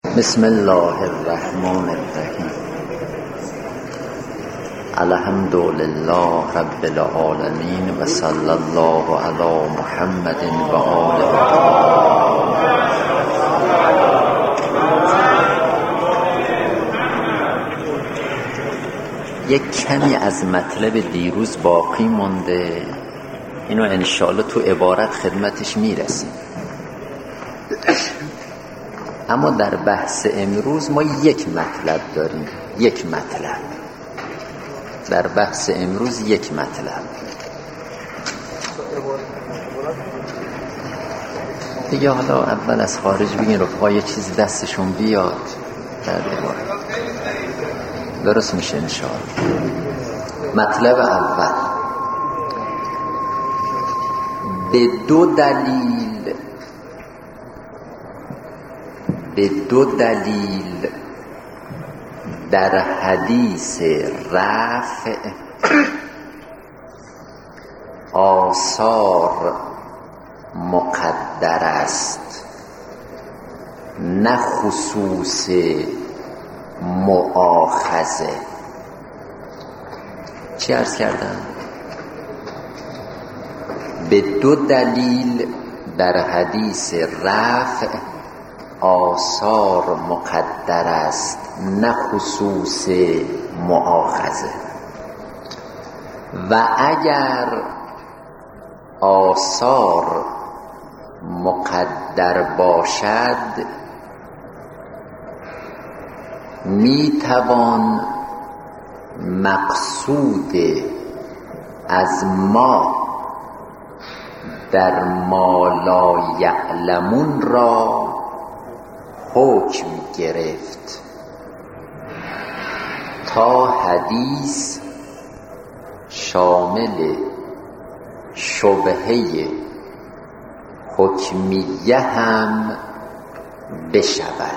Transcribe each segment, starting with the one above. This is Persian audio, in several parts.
بسم الله الرحمن الرحیم. الحمد لله رب العالمین و صلی الله علی محمد و آله. یک کمی از مطلب دیروز باقی مونده، اینو انشاءالله تو عبارت خدمتش میرسیم. اما در بحث امروز ما یک مطلب داریم، یک مطلب در بحث امروز، یک مطلب دیگه. حالا اول از خارج بگین رفقا یه چیز دستشون بیاد در عبارت درست میشه انشاءالله. مطلب اول: به دو دلیل در حدیث رفع آثار مقدر است، نه خصوص مؤاخذه. چی عرض کردم؟ به دو دلیل در حدیث رفع آثار مقدر است، نه خصوص مؤاخذه. و اگر آثار مقدر باشد میتوان مقصود از ما در ما لا یعلمون را حکم گرفت تا حدیث شامل شبهه حکمیه هم بشود.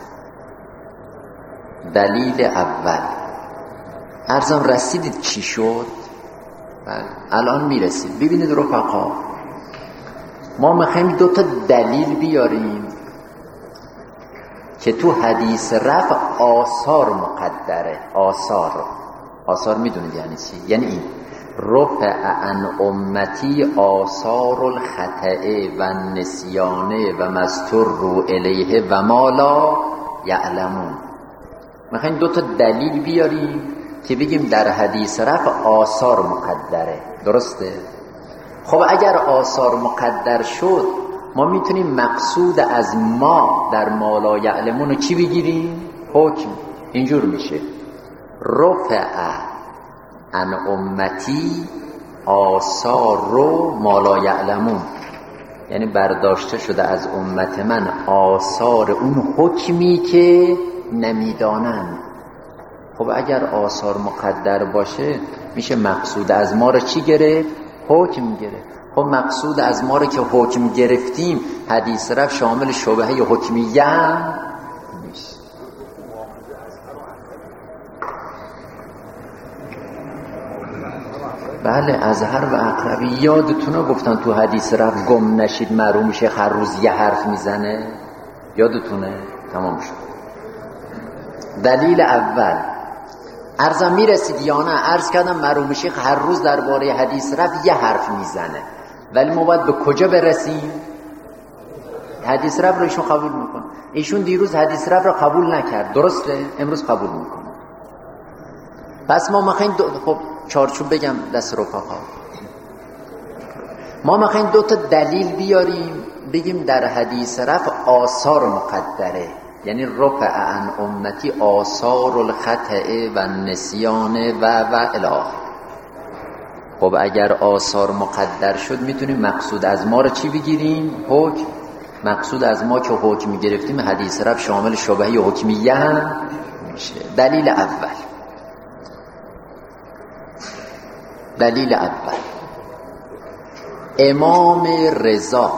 دلیل اول، عرضم رسیدید چی شد؟ بله الان میرسید. ببینید رفقا، ما میخوایم دو تا دلیل بیاریم که تو حدیث رفع آثار مقدره. آثار میدونید یعنی چی؟ یعنی این رفع عن امتی آثار الخطأ و النسیان و مستر رو الیه و ما لا یعلمون. میخوایم دو تا دلیل بیاریم که بگیم در حدیث رفع آثار مقدره. درسته؟ خب اگر آثار مقدر شد ما میتونیم مقصود از ما در ما لا یعلمون رو چی بگیریم؟ حکم. اینجور میشه رفع عن امتی آثار رو ما لا یعلمون، یعنی برداشته شده از امت من آثار اون حکمی که نمیدانند. خب اگر آثار مقدر باشه میشه مقصود از ما رو چی گرفت؟ حکم گرفت. خب مقصود از ما رو که حکم گرفتیم حدیث رفع شامل شبهه حکمیه هم میشه. بله ازهر و اقربی یادتونه گفتن تو حدیث رفع گم نشید معلوم میشه هر روز یه حرف میزنه. یادتونه؟ تمام شد. دلیل اول عرضم میرسید یا نه؟ عرض کردم معلوم میشه هر روز درباره حدیث رفع یه حرف میزنه، ولی ما باید به کجا برسیم؟ حدیث رفع رو ایشون قبول میکنه. ایشون دیروز حدیث رفع رو قبول نکرد، درسته؟ امروز قبول میکنه. پس ما میخوایم خب چارچوب بگم دست رفقا، ما میخوایم دو تا دلیل بیاریم بگیم در حدیث رفع آثار مقدره، یعنی رفع عن امتی آثار الخطأ و النسیان و الی. خب اگر آثار مقدر شد میتونیم مقصود از ما رو چی بگیریم؟ حکم. مقصود از ما که حکم گرفتیم حدیث رفع شامل شبهه حکمیه هم میشه. دلیل اول امام رضا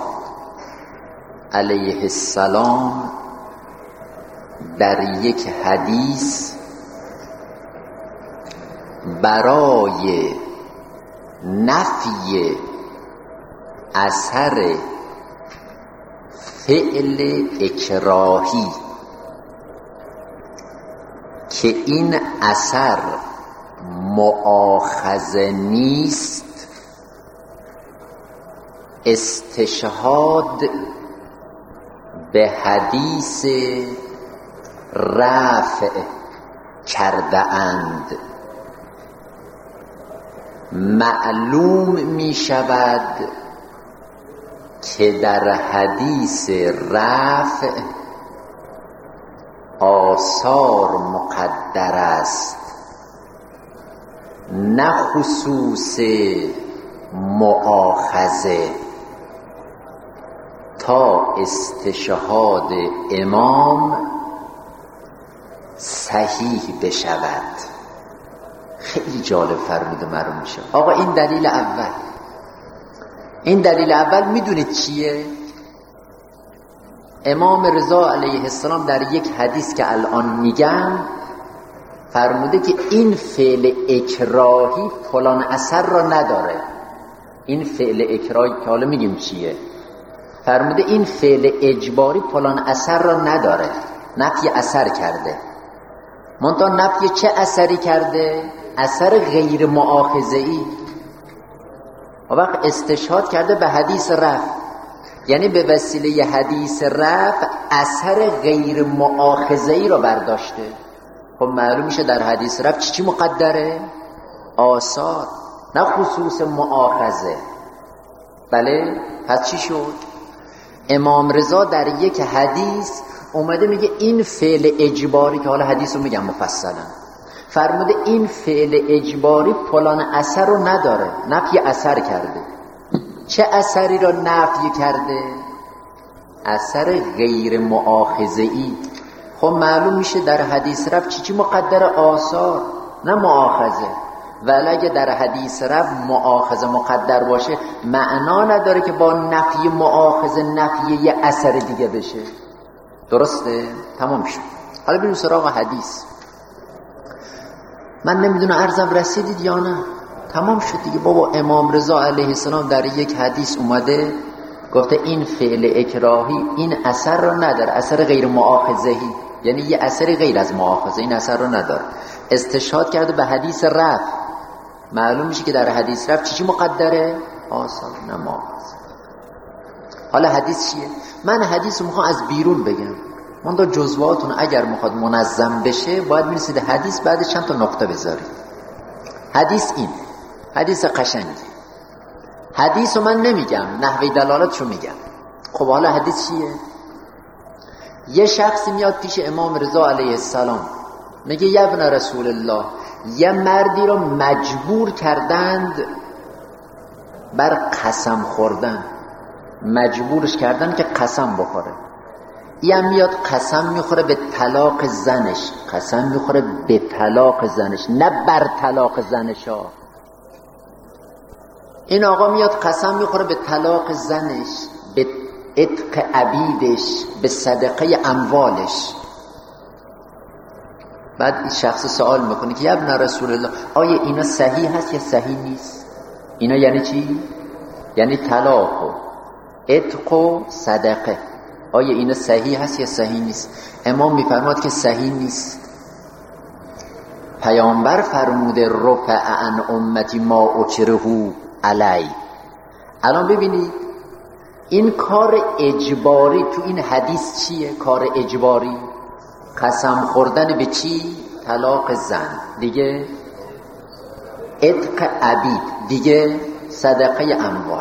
علیه السلام در یک حدیث برای نفی اثر فعل اکراهی که این اثر مؤاخذه نیست، استشهاد به حدیث رفع کرده اند. معلوم می شود که در حدیث رفع آثار مقدر است، نه خصوص مؤاخذه، تا استشهاد امام صحیح بشود. خیلی جالب فرموده معلوم میشه. آقا این دلیل اول. این دلیل اول میدونید چیه؟ امام رضا علیه السلام در یک حدیث که الان میگم فرموده که این فعل اکراهی فلان اثر را نداره. این فعل اکراهی که حالا میگیم چیه؟ فرموده این فعل اجباری فلان اثر را نداره، نفی اثر کرده. منتها نفی چه اثری کرده؟ اثر غیر مؤاخذه‌ای. و وقت استشهاد کرده به حدیث رفع، یعنی به وسیله حدیث رفع اثر غیر مؤاخذه‌ای را برداشته. خب معلوم میشه در حدیث رفع چی مقدره؟ آثار، نه خصوص مؤاخذه. بله، پس چی شد؟ امام رضا در یک حدیث اومده میگه این فعل اجباری، که حالا حدیث رو میگم مفصلا، فرموده این فعل اجباری فلان اثر رو نداره، نفی اثر کرده. چه اثری را نفی کرده؟ اثر غیر مؤاخذه‌ای. خب معلوم میشه در حدیث رفع چی مقدر؟ آثار، نه مؤاخذه. ولی اگه در حدیث رفع مؤاخذه مقدر باشه معنا نداره که با نفی مؤاخذه نفی یه اثر دیگه بشه. درسته؟ تمام شد. حالا بریم سراغ حدیث. من نمیدونم عرضم رسیدید یا نه. تمام شد دیگه. بابا امام رضا علیه السلام در یک حدیث اومده گفته این فعل اکراهی این اثر رو نداره، اثر غیر مؤاخذه‌ای، یعنی یه اثری غیر از مؤاخذه این اثر رو نداره. استشهاد کرده به حدیث رفع. معلوم میشه که در حدیث رفع چی مقدره؟ آثار، نه مؤاخذه. حالا حدیث چیه؟ من حدیث رو میخوام از بیرون بگم. من دا جزواتون اگر میخواد منظم بشه باید میرسید حدیث بعد چند تا نقطه بذارید. حدیث این حدیث قشنگی. حدیث رو من نمیگم، نحوه دلالتشو میگم. خب حالا حدیث چیه؟ یه شخصی میاد پیش امام رضا علیه السلام میگه یا ابن رسول الله، یه مردی رو مجبور کردند بر قسم خوردن، مجبورش کردن که قسم بخوره. این میاد قسم میخوره به طلاق زنش، قسم میخوره به طلاق زنش، نه بر طلاق زنش ها. این آقا میاد قسم میخوره به طلاق زنش، به عتق عبیدش، به صدقه اموالش. بعد این شخص سوال میکنه که یا ابن رسول الله، آیا اینا صحیح هست یا صحیح نیست؟ اینا یعنی چی؟ یعنی طلاق و عتق و صدقه، آیا اینا صحیح هست یا صحیح نیست؟ امام میفرماد که صحیح نیست. پیامبر فرموده رفع عن امتی ما اکره علی. الان ببینید این کار اجباری تو این حدیث چیه؟ کار اجباری قسم خوردن به چی؟ طلاق زن، دیگه عتق عبید، دیگه صدقه اموال.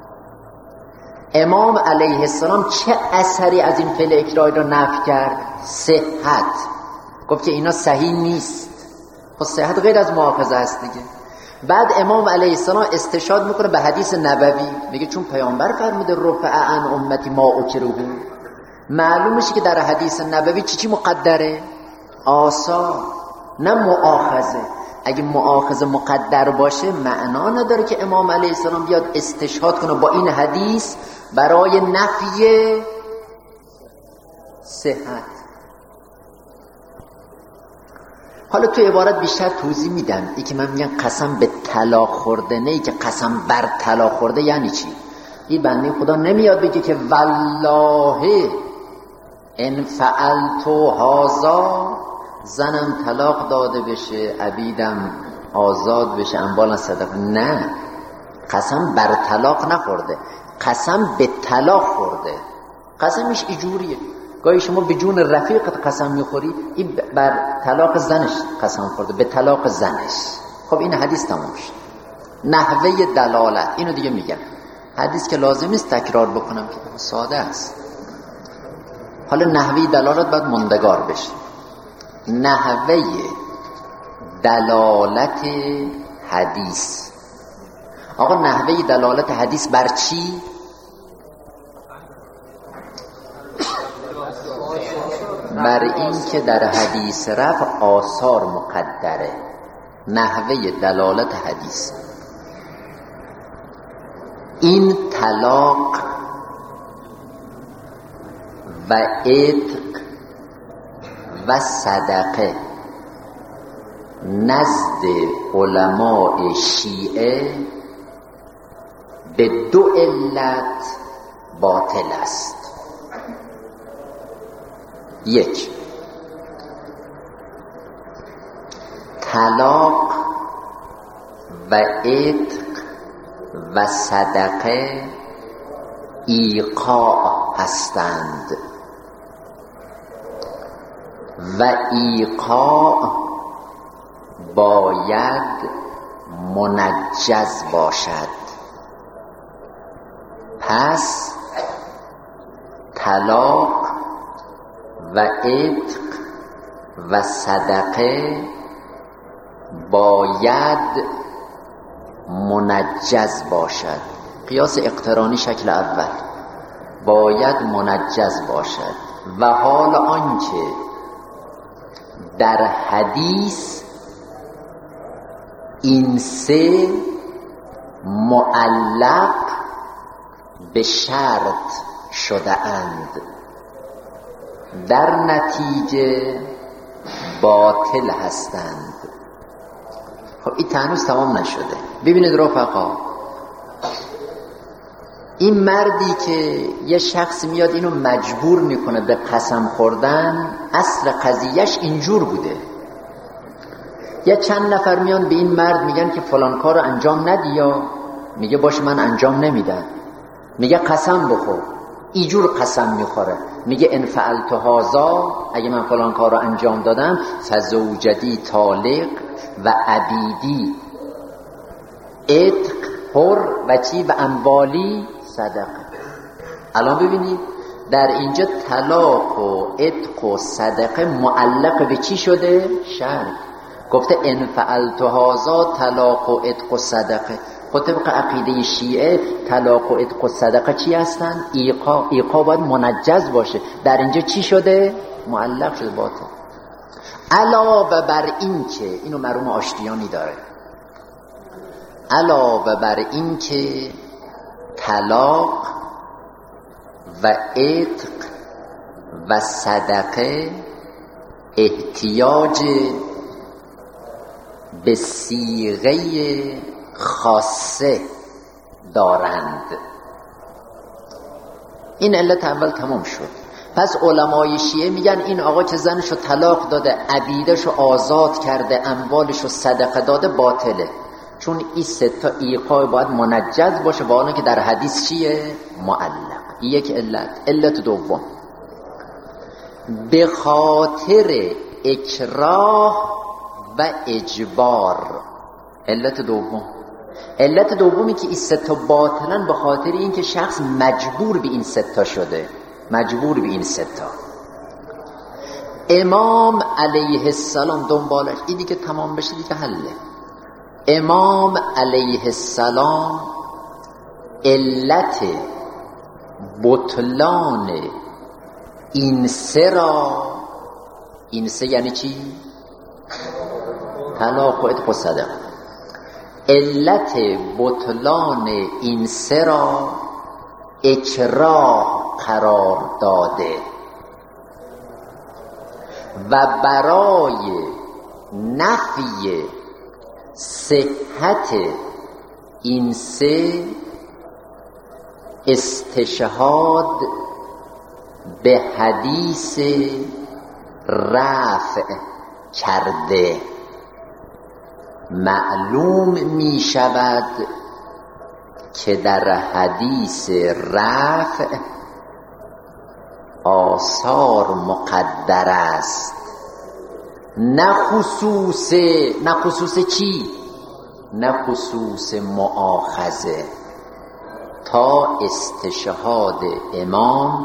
امام علیه السلام چه اثری از این فعل اکراهی رو نفی کرد؟ صحت. گفت که اینا صحیح نیست. خب صحت غیر از مؤاخذه است دیگه. بعد امام علیه السلام استشهاد میکنه به حدیث نبوی، میگه چون پیامبر فرموده رفع عن امتی ما اکره. معلوم میشه که در حدیث نبوی چی مقدره؟ آثار، نه مؤاخذه. اگه مؤاخذه مقدر باشه معنا نداره که امام علیه السلام بیاد استشهاد کنه با این حدیث برای نفی صحت. حالا تو عبارت بیشتر توضیح میدم. ای که من میگم قسم به طلاق خورده، نه ای که قسم بر طلاق خورده. یعنی چی؟ این بنده خدا نمیاد بگه که والله ان فعلت هذا زنم طلاق داده بشه، عبیدم آزاد بشه، اموالم صدقه. نه، قسم بر طلاق نخورده، قسم به طلاق خورده. قسمش اینجوریه، گاهی شما به جون رفیقت قسم میخوری، این بر طلاق زنش قسم خورده، به طلاق زنش. خب این حدیث تموم شد. نحوه دلالت، اینو دیگه میگم، حدیث که لازم نیست تکرار بکنم که ساده است. حالا نحوه دلالت باید ماندگار بشه. نحوه دلالت حدیث. آقا نحوه دلالت حدیث بر چی؟ بر این که در حدیث رفع آثار مقدره. نحوه دلالت حدیث این طلاق و عتق و صدقه نزد علماء شیعه به دو علت باطل است. یک، طلاق و عتق و صدقه ایقاع هستند و ایقاع باید منجز باشد. پس طلاق و عتق و صدقه باید منجز باشد. قیاس اقترانی شکل اول، باید منجز باشد. و حال آنکه در حدیث این سه معلق به شرط شده اند، در نتیجه باطل هستند. خب این هنوز تمام نشده. ببینید رفقا، این مردی که یه شخص میاد اینو مجبور میکنه به قسم خوردن، اصل قضیهش اینجور بوده. یه چند نفر میان به این مرد میگن که فلان کار رو انجام ندی، یا میگه باش من انجام نمیدم. میگه قسم بخور، اینجور قسم میخوره، میگه ان فعلت هذا، اگه من فلان کار رو انجام دادم، فزوجتی طالق و عبیدی عتق حر و چی و اموالی صدقه. الان ببینید در اینجا طلاق و عتق و صدقه معلق به چی شده؟ شرط. گفته ان فعلت هذا طلاق و عتق و صدقه. خب طبق عقیده شیعه طلاق و عتق و صدقه چی هستن؟ ایقاع باید منجز باشه. در اینجا چی شده؟ معلق شده، باطل. علاوه بر این که اینو مرحوم آشتیانی داره، علاوه بر این که طلاق و عتق و صدقه احتیاج به صیغه خاصه دارند. این علت اول تمام شد. پس علمای شیعه میگن این آقا که زنشو طلاق داده، عبیدشو آزاد کرده، اموالشو صدقه داده، باطله. چون این سه تا ایقاع باید منجز باشه، با آنه که در حدیث چیه؟ معلق. یک علت. علت دوم، به خاطر اکراه و اجبار. علت دوم، علت دومی که این سه تا باطلن به خاطر این که شخص مجبور به این سه تا شده، مجبور به این سه تا. امام علیه السلام دنبالش این دیگه تمام بشه دیگه حله. امام علیه السلام علت بطلان این سه را، این سه یعنی چی؟ طلاق و عتق و صدقه. علت بطلان این سه را اکراه قرار داده و برای نفی صحت این سه استشهاد به حدیث رفع کرده. معلوم می شود که در حدیث رفع آثار مقدر است، نه خصوص چی؟ نه خصوص مؤاخذه، تا استشهاد امام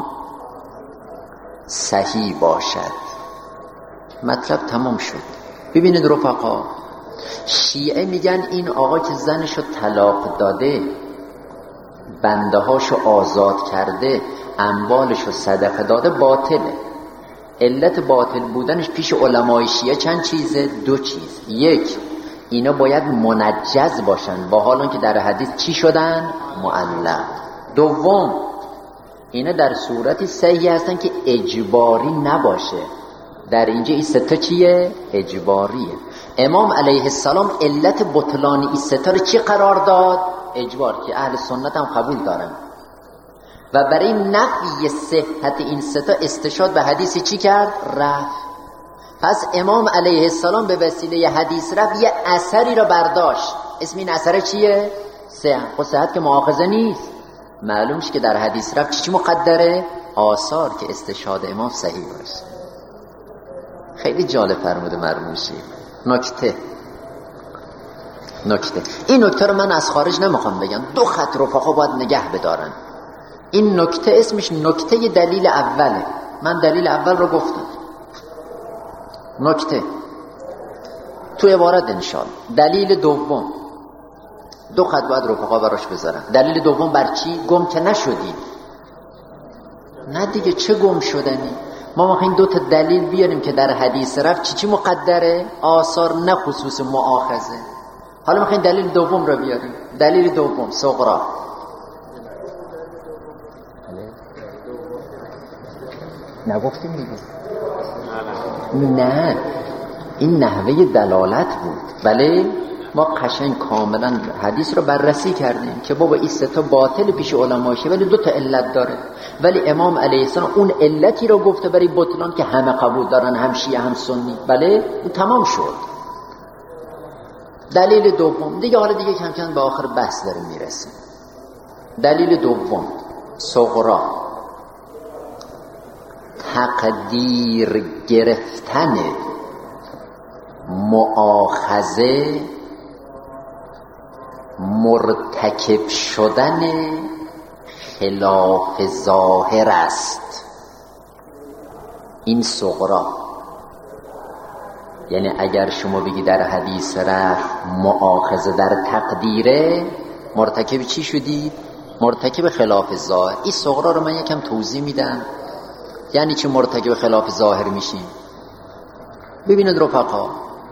صحیح باشد. مطلب تمام شد. ببینید رفقا، شیعه میگن این آقا که زنشو طلاق داده، بنده هاشو آزاد کرده، اموالشو صدقه داده، باطله. علت باطل بودنش پیش علمای شیعه چند چیزه؟ دو چیز. یک، اینا باید منجز باشن، با حال که در حدیث چی شدن؟ معلق. دوم، اینا در صورتی صحیح هستن که اجباری نباشه. در اینجا این ستا چیه؟ اجباریه. امام علیه السلام علت بطلان این ستا رو چی قرار داد؟ اجبار، که اهل سنت هم قبول دارن. و برای نفی صحت این ستا استشهاد به حدیث چی کرد؟ رفع. پس امام علیه السلام به وسیله حدیث رفع یه اثری رو برداشت. اسم این اثر چیه؟ صحت که مؤاخذه نیست. معلوم شد که در حدیث رفع چی مقدره؟ آثار که استشهاد امام صحیح باشه. خیلی جالب فرموده مرموشی. نکته این نکته رو من از خارج نمیخوام بگم، دو خط رفقا باید نگه بدارن. این نکته اسمش نکته دلیل اوله. من دلیل اول رو گفتم. نکته تو عبارت انشاءالله. دلیل دوم، دو خط باید رفقا براش بذارن. دلیل دوم بر چی؟ گم که نشدید. نه دیگه، چه گم شدنی؟ ما میخوایم دو تا دلیل بیاریم که در حدیث رفع چی مقدره؟ آثار، نه خصوص مؤاخذه. حالا میخوایم دلیل دوم رو بیاریم. دلیل دوم صغرا. نگفتیم دیگه؟ نه، این نحوه دلالت بود. بله، ما قشنگ کاملا حدیث رو بررسی کردیم که بابا این سه تا باطل پیش علماشه، ولی دو تا علت داره. ولی امام علیه السلام اون علتی رو گفته برای بطلان که همه قبول دارن، هم شیعه هم سنی. بله، اون تمام شد. دلیل دوم دیگه، حالا دیگه کم کم به آخر بحث داره میرسیم. دلیل دوم صغرا، تقدیر گرفتن مؤاخذه مرتکب شدن خلاف ظاهر است. این صغرا یعنی اگر شما بگی در حدیث رفع مؤاخذه در تقدیره، مرتکب چی شدید؟ مرتکب خلاف ظاهر. این صغرا رو من یکم توضیح میدم. یعنی چه مرتکب خلاف ظاهر میشیم؟ ببینید رفقا،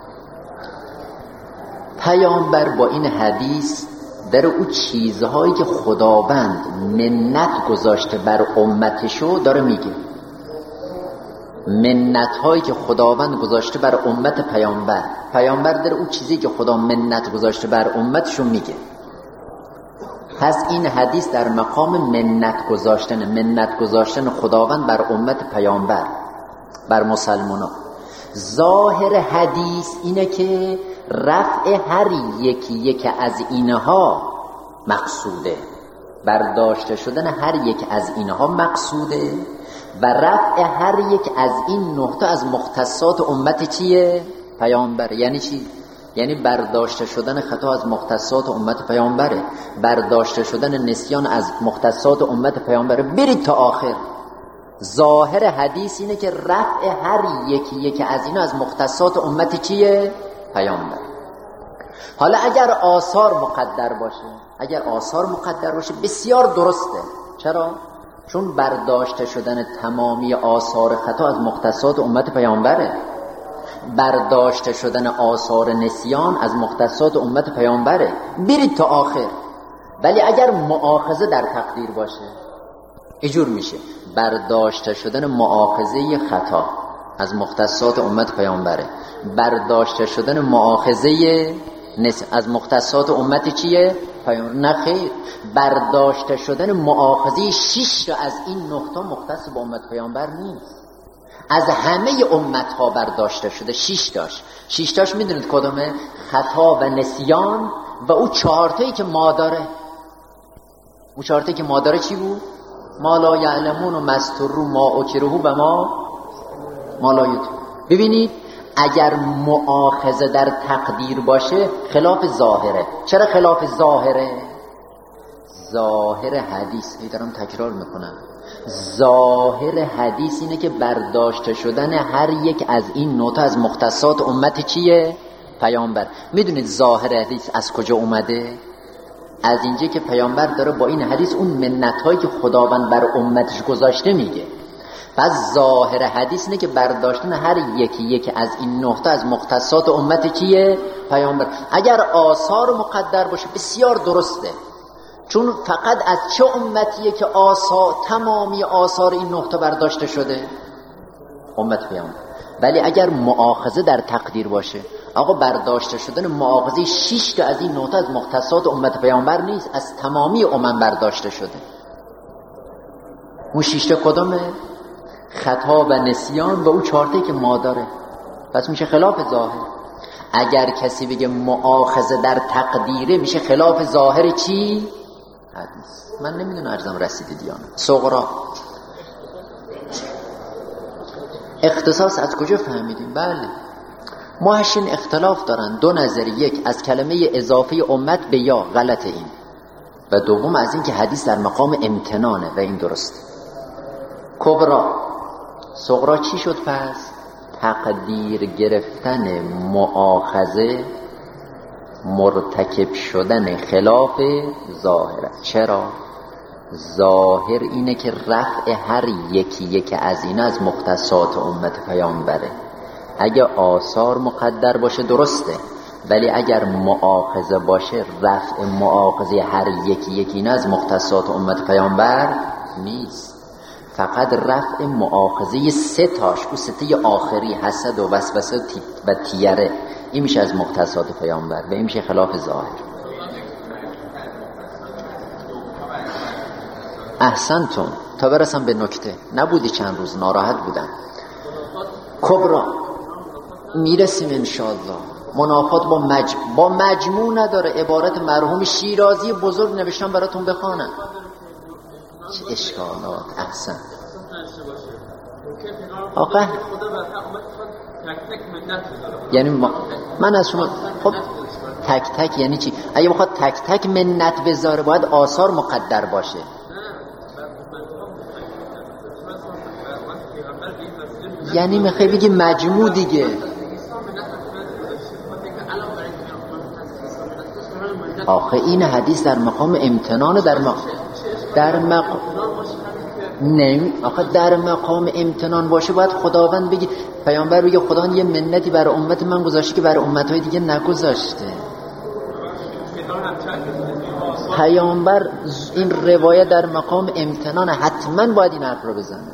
پیامبر با این حدیث در او چیزهایی که خداوند منت گذاشته بر امتشو داره میگه. منت‌هایی که خداوند گذاشته بر امت پیامبر در او چیزی که خدا منت گذاشته بر امتشو میگه. پس این حدیث در مقام منت گذاشتن خداوند بر امت پیامبر، بر مسلمانان. ظاهر حدیث اینه که رفع هر یک از اینها مقصوده، برداشته شدن هر یک از اینها مقصوده، و رفع هر یک از این نقطه از مختصات امت چیه؟ پیامبر. یعنی چی؟ یعنی برداشته شدن خطا از مختصات امت پیامبره، برداشته شدن نسیان از مختصات امت پیامبره. برید تا آخر. ظاهر حدیث اینه که رفع هر یک از اینا از مختصات امت چیه؟ پیامبر. حالا اگر آثار مقدر باشه بسیار درسته. چرا؟ چون برداشته شدن تمامی آثار خطا از مختصات امت پیامبره، برداشته شدن آثار نسیان از مختصات امت پیامبره. برید تا آخر. ولی اگر مؤاخذه در تقدیر باشه، اینجور میشه برداشته شدن مؤاخذه خطا از مختصات امت پیامبره، برداشته شدن مؤاخذه از مختصات امت چیه؟ پیامبر. نه خیر، برداشته شدن مؤاخذه 6 از این نقطه مختص به امت پیامبر نیست. از همه امت ها برداشته شده. 6 تاش. 6 تاش میدونید کدومه؟ خطا و نسیان و او 4 تایی که ما داره. او 4 تایی که ما داره چی بود؟ ما لا یعلمون و مسترو ما اکرهو و ما لا یدرون. ببینید اگر مؤاخذه در تقدیر باشه خلاف ظاهره. چرا خلاف ظاهره؟ ظاهر حدیث، دارم تکرار میکنم، ظاهر حدیث اینه که برداشته شدن هر یک از این نوتا از مختصات امت چیه؟ پیامبر. میدونید ظاهر حدیث از کجا اومده؟ از اینجا که پیامبر داره با این حدیث اون منت‌هایی که خداوند بر امتش گذاشته میگه. پس ظاهر حدیث اینه که برداشتن هر یکی از این نقطه از مختصات امت کیه؟ پیامبر. اگر آثار مقدر باشه بسیار درسته، چون فقط از چه امتیه که تمامی آثار این نقطه برداشته شده؟ امت پیامبر. ولی اگر مؤاخذه در تقدیر باشه، آقا برداشته شدن مؤاخذه 6 تا از این نقطه از مختصات امت پیامبر نیست، از تمامی امم برداشته شده. اون 6 تا کدومه؟ خطا و نسیان و او 4 تایی که ما داره. پس میشه خلاف ظاهر. اگر کسی بگه مؤاخذه در تقدیره میشه خلاف ظاهر چی؟ حدیث. من نمیدونم ارزم رسیدید یا نه. صغرا اختصاص از کجا فهمیدیم؟ بله محشین اختلاف دارن، 2 نظری، یک از کلمه اضافه امت به یا غلط این، و دوم از این که حدیث در مقام امتنانه و این درسته. کبرا صغرا چی شد پس؟ تقدیر گرفتن مؤاخذه مرتکب شدن خلاف ظاهر. چرا؟ ظاهر اینه که رفع هر یکی از اینا از مختصات امت پیامبره. اگه آثار مقدر باشه درسته، ولی اگر مؤاخذه باشه رفع مؤاخذه هر یکی اینا از مختصات امت پیامبر نیست، فقط رفع مؤاخذه 3 تاش، او 3 تای آخری، حسد و وسوسه و تیره، این میشه از مختصات پیامبر و این میشه خلاف ظاهر. احسنتون. تا برسم به نکته، نبودی چند روز ناراحت بودم. کبرا میرسیم انشاءالله. منافات با مجموع نداره. عبارت مرحوم شیرازی بزرگ نوشتم براتون بخوانم. چه اشکالات. احسن. آقا یعنی من از شما خب تک تک یعنی چی؟ اگه بخواد تک تک منت بذاره باید آثار مقدر باشه. یعنی میخوای بگی مجموع دیگه. آخه این حدیث در مقام امتنان، آخه در مقام امتنان باشه باید خداوند بگی، پیامبر بگه خداوند یه منتی برای امت من گذاشته که برای امتهای دیگه نگذاشته. پیامبر این روایت در مقام امتنان، حتما باید این حرف رو بزنه،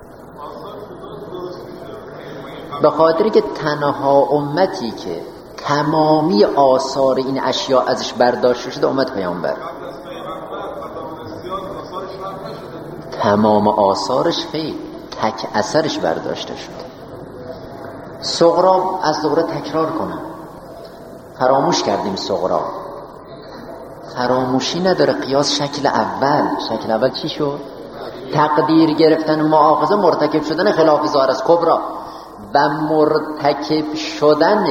به خاطری که تنها امتی که تمامی آثار این اشیاء ازش برداشته شده امت پیامبر. تمام آثارش خیر، تک اثرش برداشته شده. صغرا، از دوباره تکرار کنم، فراموش کردیم صغرا. فراموشی نداره. قیاس شکل اول چی شد؟ تقدیر گرفتن مؤاخذه مرتکب شدن خلاف ظاهر از کبرا، و مرتکب شدن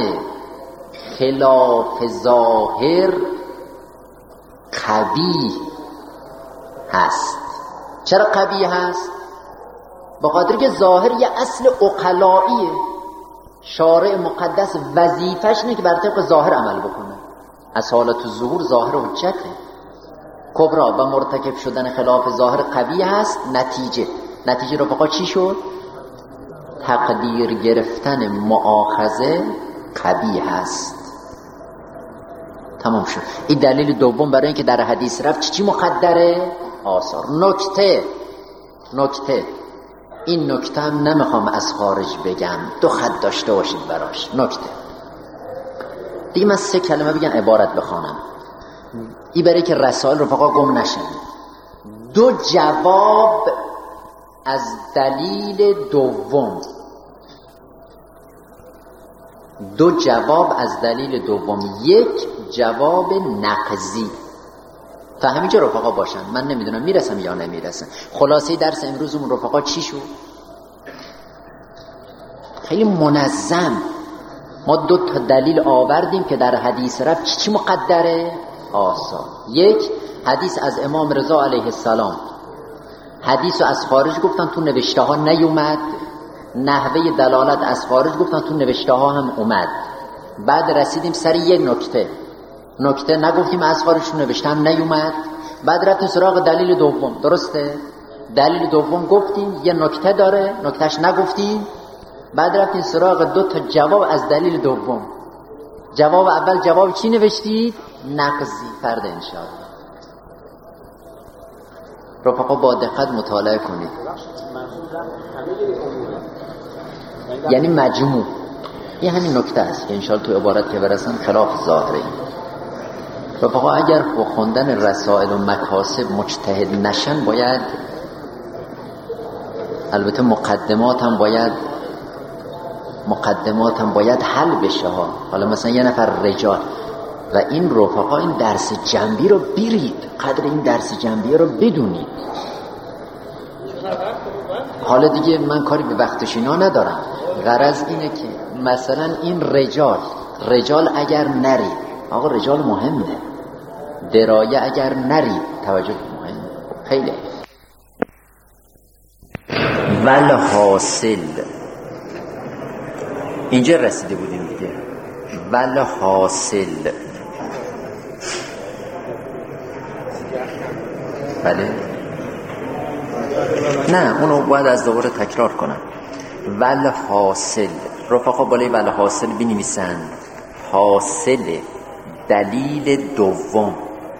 خلاف ظاهر قبیح هست. چرا قبیح هست؟ به خاطر که ظاهر یه اصل عقلاییه. شارع مقدس وظیفش اینه که بر طبق ظاهر عمل بکنه. از حالت ظهور ظاهر حجته. کبرا و مرتکب شدن خلاف ظاهر قبیح هست. نتیجه رفقا چی شد؟ تقدیر گرفتن مؤاخذه قبیح هست. تمام شد. این دلیل دوم برای اینکه در حدیث رفت چی مقدره؟ آثار. نکته این نکته هم نمیخوام از خارج بگم، 2 خط داشته باشید براش. نکته دیگه من 3 کلمه بگم عبارت بخوانم، این برای که رسائل رفقا گم نشن. 2 جواب از دلیل دوم دو جواب از دلیل دوم، یک جواب نقضی. تا همینجا رفقا باشن، من نمیدونم میرسم یا نمیرسم. خلاصه درس امروزمون رفقا چی شد؟ خیلی منظم ما 2 تا دلیل آوردیم که در حدیث رفت چی مقدره؟ آثار. یک، حدیث از امام رضا علیه السلام، حدیث از خارج گفتن تو نوشته ها نیومد، نحوه دلالت از خارج گفتن تو نوشته ها هم اومد. بعد رسیدیم سر یک نکته نگفتیم از خارج تو نوشته هم نیومد. بعد رفتیم سراغ دلیل دوم، درسته؟ دلیل دوم گفتیم یه نکته داره، نکتهش نگفتیم. بعد رفتیم سراغ 2 تا جواب از دلیل دوم. جواب اول جواب چی نوشتید؟ نقضی. فردا انشاءالله رفقا با دقت مطالعه کنید. یعنی مجموع این همین نکته است که انشاءالله تو عبارت که برسن خلاف ظاهره. رفقا اگر خوندن رسائل و مکاسب مجتهد نشن، باید البته مقدمات هم باید حل بشه ها. حالا مثلا یه نفر رجال و این رفقا این درس جنبی رو برید، قدر این درس جنبی رو بدونید. حالا دیگه من کاری به وقتش اینا ندارم، غرض اینه که مثلا این رجال اگر نرید، آقا رجال مهمه، درایه اگر نرید، توجه مهمه خیلی. والحاصل اینجا رسیده بودیم دیگه. والحاصل، بله نه اونو باید از دوباره تکرار کنم. والحاصل رفقا بالای والحاصل بنویسند حاصل دلیل دوم.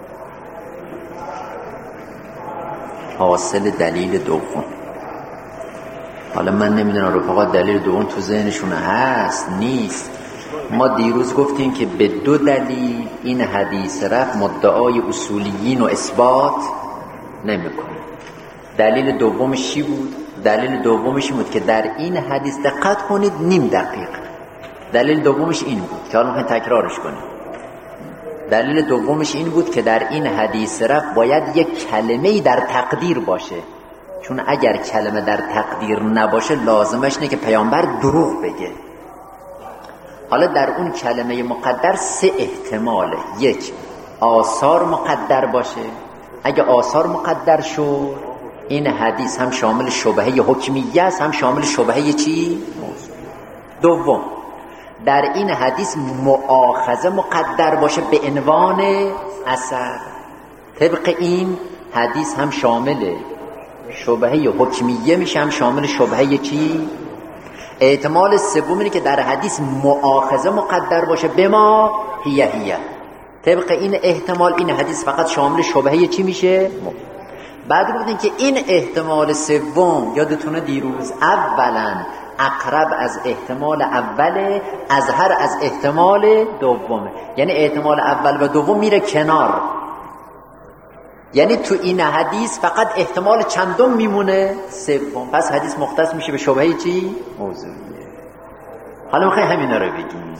حاصل دلیل دوم. حالا من نمیدونم رفقا دلیل دوم تو ذهنشون هست نیست. ما دیروز گفتیم که به 2 دلیل این حدیث رفت مدعای اصولیین و اثبات نمیکنه. دلیل دومش چی بود؟ دلیل دومش بود که در این حدیث دقت کنید، نیم دقیق دلیل دومش این بود که حالا میخوایم تکرارش کنیم. دلیل دومش این بود که در این حدیث رفت باید یک کلمه‌ای در تقدیر باشه، چون اگر کلمه در تقدیر نباشه لازمش اینه که پیامبر دروغ بگه. حالا در اون کلمه مقدر 3 احتماله. 1 آثار مقدر باشه، اگه آثار مقدر شد این حدیث هم شامل شبهه حکمیه است هم شامل شبهه چی؟ 2 در این حدیث مؤاخذه مقدر باشه به عنوان اثر، طبق این حدیث هم شامل شبهه حکمیه میشه هم شامل شبهه چی؟ احتمال سوم اینه که در حدیث مؤاخذه مقدر باشه به ما هیه. طبق این احتمال این حدیث فقط شامل شبهه چی میشه؟ بعد گفتیم که این احتمال سوم یادتونه دیروز اولا اقرب از احتمال اوله، اظهر از احتمال دومه. یعنی احتمال اول و دوم میره کنار، یعنی تو این حدیث فقط احتمال چندم میمونه؟ سوم. پس حدیث مختص میشه به شبهه چی؟ موضوعیه. حالا میخوای همینا رو بگیم.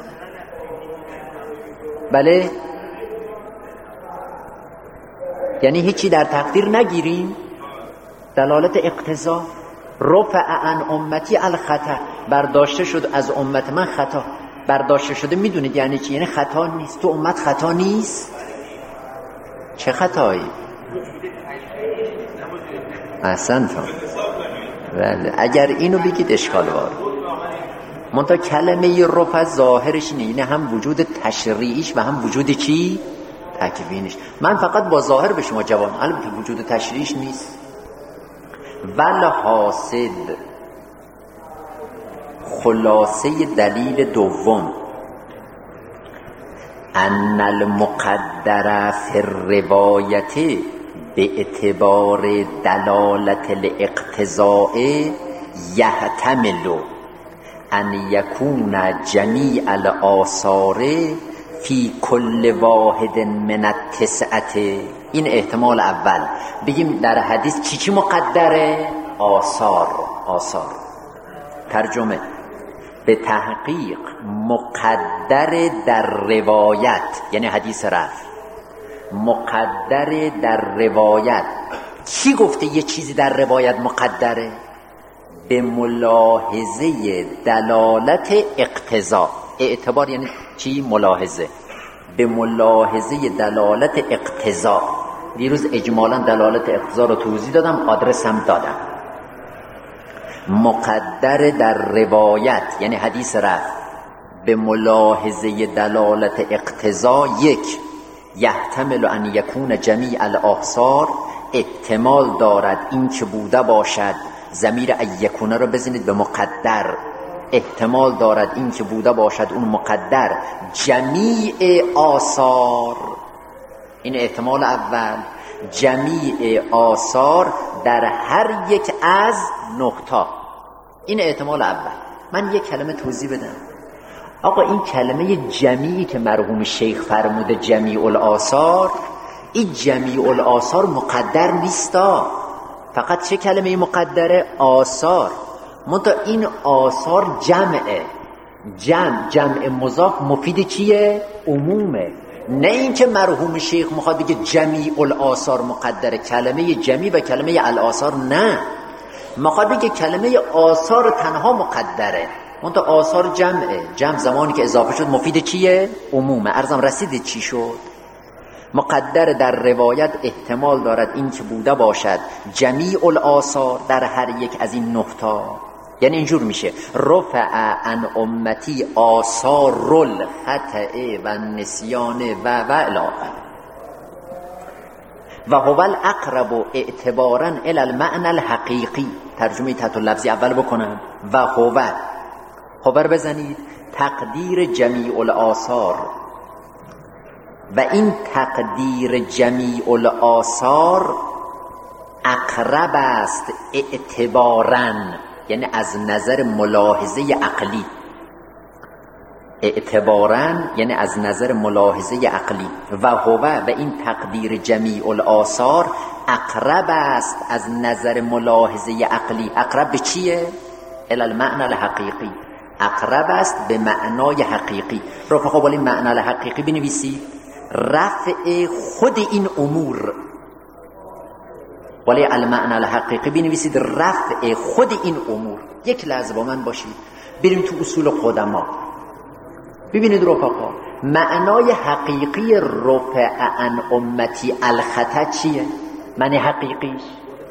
بله یعنی هیچی در تقدیر نگیریم. دلالت اقتضا رفع عن امتی الخطا، برداشته شد از امت من خطا. برداشته شده میدونید یعنی چی؟ یعنی خطا نیست. تو امت خطا نیست. چه خطایی؟ احسنت. بله اگر اینو بگید اشکال وارد. منتها کلمه رفع ظاهرش اینه، یعنی هم وجود تشریعیش و هم وجود چی؟ تکوینش. من فقط با ظاهر به شما جواب، البته وجود تشریعیش نیست. والحاصل خلاصه دلیل دوم ان المقدر فی الروایت به اعتبار دلالت الاقتضاء یحتمل ان یکون جمیع الآثار فی کل واحد من التسعه. این احتمال اول. بگیم در حدیث چی مقدره؟ آثار. ترجمه به تحقیق مقدر در روایت، یعنی حدیث رفع، مقدر در روایت. کی گفته یه چیزی در روایت مقدره؟ به ملاحظه دلالت اقتضا. اعتبار یعنی چی؟ ملاحظه. به ملاحظه دلالت اقتضا. دیروز اجمالا دلالت اقتضا رو توضیح دادم، آدرس هم دادم. مقدر در روایت یعنی حدیث رفع به ملاحظه دلالت اقتضا. یک، یحتمل ان یکون جمیع الاحصار، احتمال دارد این که بوده باشد، ضمیر یکونه رو بزنید به مقدر، احتمال دارد این که بوده باشد اون مقدر جمیع آثار. این احتمال اول، جمیع آثار در هر یک از نقطه. این احتمال اول. من یک کلمه توضیح بدم. آقا این کلمه جمیعی که مرحوم شیخ فرموده جمیع الآثار، این جمیع الآثار مقدر نیستا. فقط چه کلمه مقدره؟ آثار. منتها این آثار جمعه. جمع مضاف مفید چیه؟ عمومه. نه این که مرحوم شیخ میخواد بگه جمیع الآثار مقدره. کلمه جمیع و کلمه الآثار نه، میخواد بگه کلمه آثار تنها مقدره. منتها آثار جمعه. جمع زمانی که اضافه شد مفید چیه؟ عمومه. عرضم رسیدید چی شد؟ مقدر در روایت احتمال دارد این که بوده باشد جمیع الآثار در هر یک از این نقطه. یعنی اینجور میشه رفع عن امتی آثار الخطأ و نسیان و الاخر و هو الاقرب اعتبارا الی المعنى الحقیقی. ترجمه تحت اللفظی اول بکنم. و هو، خبر بزنید، تقدیر جمیع الآثار. و این تقدیر جمیع الآثار اقرب است اعتباراً، یعنی از نظر ملاحظه عقلی. اعتباراً یعنی از نظر ملاحظه عقلی. و هو، و این تقدیر جمیع الآثار اقرب است از نظر ملاحظه عقلی. اقرب به چیه؟ الی المعنى الحقیقی. اقرب است به معنای حقیقی. رفقا بالی معنی الحقیقی بنویسید. رفع خود این امور. ولی المعنی الحقیقی بنویسید رفع خود این امور. یک لحظه با من باشید، بریم تو اصول قدما. ببینید رفقا، معنای حقیقی رفع عن امتی الخطأ چیه؟ معنی حقیقیش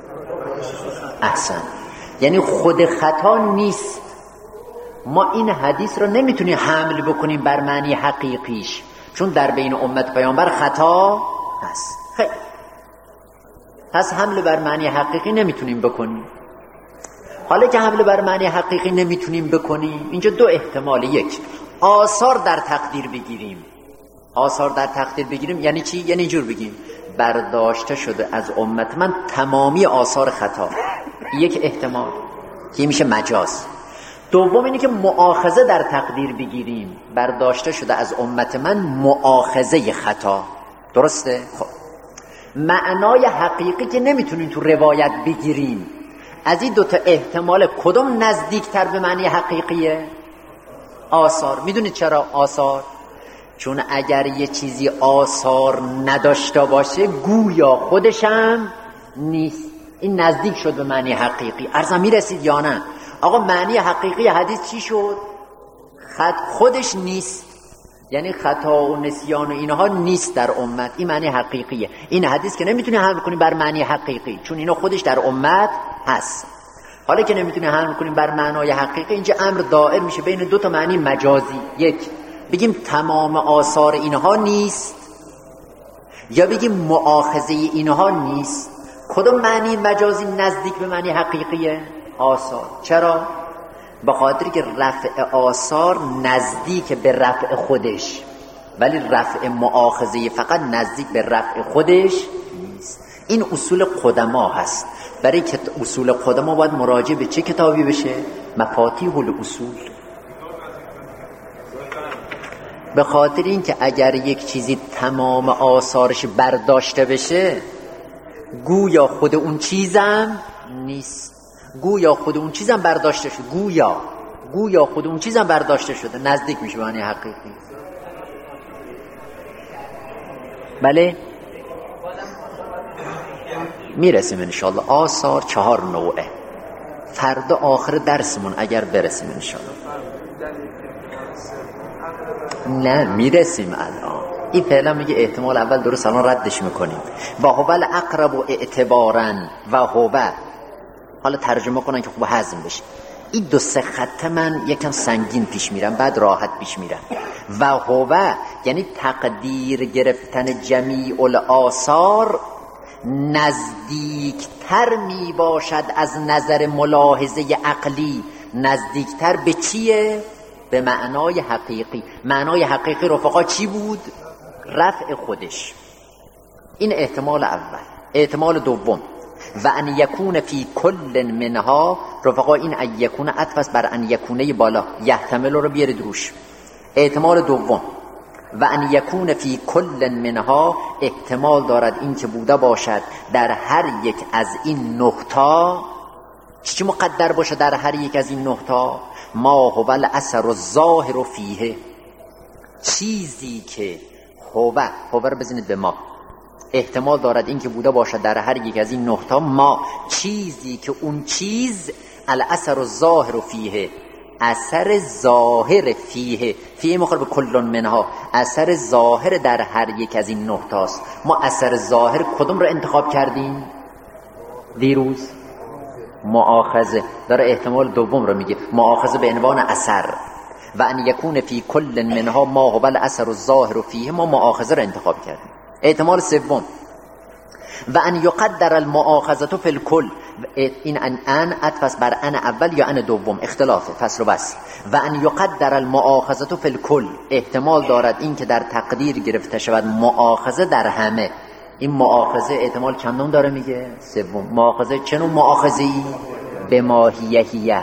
احسن، یعنی خود خطا نیست. ما این حدیث رو نمیتونیم حمل بکنیم بر معنی حقیقیش، چون در بین امت پیامبر خطا هست. خیلی پس حمل بر معنی حقیقی نمیتونیم بکنیم. حالا که حمل بر معنی حقیقی نمیتونیم بکنیم، اینجا دو احتمال. یک، آثار در تقدیر بگیریم. آثار در تقدیر بگیریم یعنی چی؟ یعنی اینجور بگیم برداشته شده از امت من تمامی آثار خطا. یک احتمال که میشه مجاز. دوم اینه که مؤاخذه در تقدیر بگیریم، برداشته شده از امت من مؤاخذه خطا. درسته؟ خب معنای حقیقی که نمیتونیم تو روایت بگیریم، از این دوتا احتمال کدوم نزدیکتر به معنی حقیقیه؟ آثار. میدونید چرا آثار؟ چون اگر یه چیزی آثار نداشته باشه گویا خودشم نیست. این نزدیک شد به معنی حقیقی. عرضم میرسید یا نه؟ آقا معنی حقیقی حدیث چی شد؟ خودش نیست، یعنی خطا و نسیان و اینها نیست در امت. این معنی حقیقیه. این حدیث که نمیتونی حمل کنی بر معنی حقیقی، چون اینا خودش در امت هست. حالا که نمیتونی حمل کنیم بر معنای حقیقی، اینجا امر دائر میشه بین دو تا معنی مجازی. یک، بگیم تمام آثار اینها نیست، یا بگیم مؤاخذه اینها نیست. کدوم معنی مجازی نزدیک به معنی حقیقیه؟ آثار. چرا؟ به خاطر که رفع آثار نزدیک به رفع خودش، ولی رفع مؤاخذه فقط نزدیک به رفع خودش نیست. این اصول قدما هست. برای که اصول قدما باید مراجعه به چه کتابی بشه؟ مفاتیح الاصول. به خاطر این که اگر یک چیزی تمام آثارش برداشته بشه گویا خود اون چیزم نیست، گویا خود اون چیزم برداشته شد، گویا خود اون چیزم برداشته شده، نزدیک میشه به معنی حقیقی. بله میرسیم انشالله. آثار 4 نوعه. فردا آخر درسمون اگر برسیم انشالله. نه میرسیم الان. این فعلا میگه احتمال اول درست، الان ردش میکنیم. و هو الاقرب اعتبارا و هو. حالا ترجمه کنن که خوب هضم بشه. این 2-3 خط من یکم سنگین پیش میرم، بعد راحت پیش میرم. و هو یعنی تقدیر گرفتن جمیع الآثار نزدیکتر می باشد از نظر ملاحظه عقلی. نزدیکتر به چیه؟ به معنای حقیقی. معنای حقیقی رفقا چی بود؟ رفع خودش. این احتمال اول. احتمال دوم و ان یکون فی کل منها، رفقا این ان یکون عطف است بر ان یکونه بالا، یحتمل رو بیارید روش. احتمال دوم و ان یکون فی کل منها، احتمال دارد این که بوده باشد در هر یک از این نقطه. چی مقدر باشه در هر یک از این نقطه؟ ما هو الاثر الظاهر فیه، چیزی که هو رو بزنید به ما، احتمال دارد این که بوده باشد در هر یک از این نقطه ما، چیزی که اون چیز الاثر الظاهر فیه، اثر ظاهر فیه مخالف کل منها، اثر ظاهر در هر یک از این نقطه است. ما اثر ظاهر کدوم رو انتخاب کردیم دیروز؟ مؤاخذه. داره احتمال دوم رو میگه، مؤاخذه به عنوان اثر. و ان یکون فی کل منها ما هو الاثر الظاهر فیه، ما مؤاخذه رو انتخاب کردیم. احتمال سوم و ان یقدر المؤاخذه فی الکل، این ان عطف بر ان اول یا ان دوم، اختلافه، فصل و بس. و ان یقدر المؤاخذه فی الکل، احتمال دارد این که در تقدیر گرفته شود مؤاخذه در همه. این مؤاخذه احتمال چندم داره میگه؟ سوم. مؤاخذه چه نوع مؤاخذه‌ای؟ به ماهیهیه.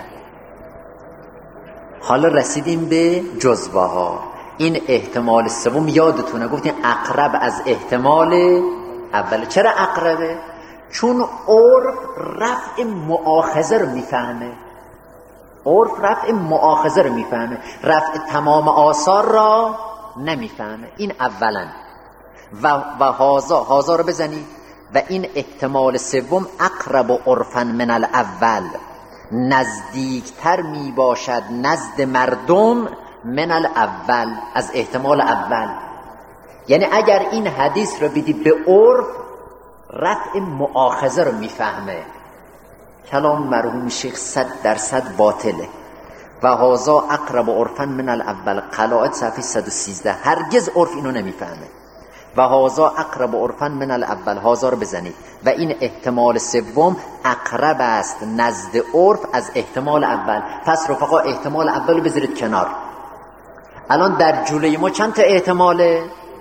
حالا رسیدیم به جزوه ها. این احتمال سوم یادتونه گفتیم اقرب از احتمال اول. چرا اقربه؟ چون عرف رفع مؤاخذه رو میفهمه. عرف رفع مؤاخذه رو میفهمه، رفع تمام آثار را نمیفهمه. این اولا. و هازا رو بزنید. و این احتمال سوم اقرب عرفا من الاول، نزدیکتر می باشد نزد مردم من الاول، از احتمال اول. یعنی اگر این حدیث رو بدید به عرف، رفع مؤاخذه رو میفهمه. کلام مرحوم شیخ 100% باطله. و هازا اقرب عرفا من الاول، قلائد صفحه 113. هرگز عرف اینو نمیفهمه. و هازا اقرب عرفا من الاول، هازا رو بزنید. و این احتمال سوم اقرب است نزد عرف از احتمال اول. پس رفقا احتمال اول رو بذارید کنار. الان در جلوی ما چند تا احتماله؟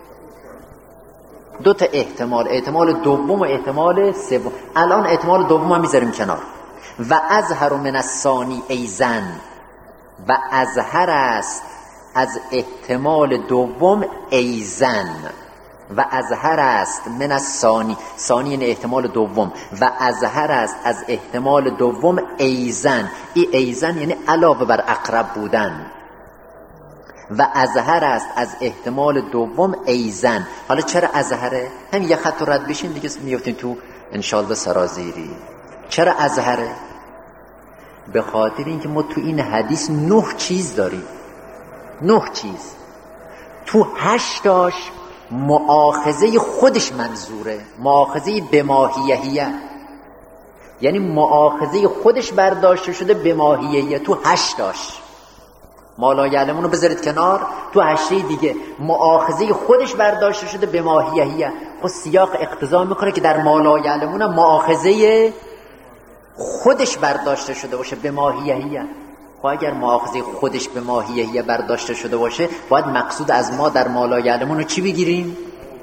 2 تا احتمال، احتمال دوم و احتمال سوم. الان احتمال دوم هم میذاریم کنار. و اظهر من الثانی ایزن، و اظهر است از احتمال دوم ایزن. و اظهر است من الثانی، ثانی یعنی احتمال دوم. و اظهر است از احتمال دوم ایزن. این ایزن یعنی علاوه بر اقرب بودن. و اظهر است از احتمال دوم ایزن. حالا چرا اظهره؟ هم یه خط رد بشین دیگه میفتیم تو انشالله سرازیری. چرا اظهره؟ به خاطر اینکه ما تو این حدیث 9 چیز داریم. 9 چیز. تو 8 تاش مؤاخذه خودش منظوره، مؤاخذه به ماهیهیه، یعنی مؤاخذه خودش برداشته شده به ماهیهیه. تو 8 تاش ما لا یعلمون رو بذارید کنار، تو 8 دیگه مؤاخذه خودش برداشته شده به ماهیهیه. خب سیاق اقتضا میکنه که در ما لا یعلمون هم مؤاخذه خودش برداشته شده باشه به ماهیهیه. خب اگر مؤاخذه خودش به ماهیهیه برداشته شده باشه، باید مقصود از ما در ما لا یعلمون رو چی بگیریم؟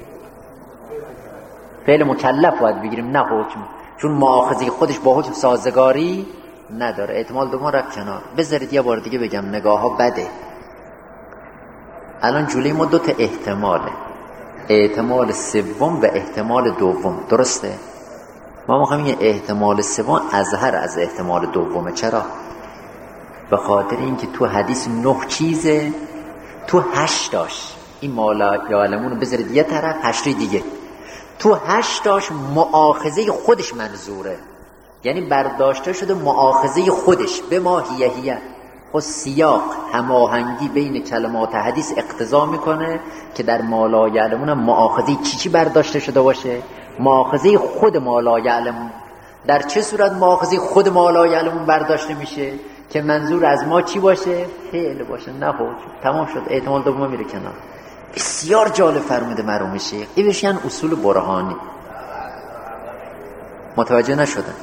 فعل مکلف باید بگیریم، نه حکم. چون مؤاخذه خودش با حکم سازگاری نداره. احتمال دوم رفت کنار. بذارید یه بار دیگه بگم، نگاه ها بده. الان جلوی ما 2 تا احتماله، احتمال سوم و احتمال دوم، درسته؟ ما میخوایم یه احتمال سوم اظهر از احتمال دومه. چرا؟ به خاطر اینکه تو حدیث 9 چیزه، تو 8 داشت. این ما لا یعلمون رو بذارید یه طرف، 8 دیگه تو 8 داشت مؤاخذه خودش منظوره، یعنی برداشته شده مؤاخذه خودش به ما هیه. خود سیاق هماهنگی بین کلمات حدیث اقتضا میکنه که در ما لا یعلمون هم مؤاخذه چی برداشته شده باشه؟ مؤاخذه خود ما لا یعلمون. در چه صورت مؤاخذه خود ما لا یعلمون برداشته میشه؟ که منظور از ما چی باشه؟ فعل باشه. نه خب تمام شد، احتمال دوم میره کنار. بسیار جالب فرموده مرحوم شیخ. این بهشن اصول برهانی. متوجه نشدن؟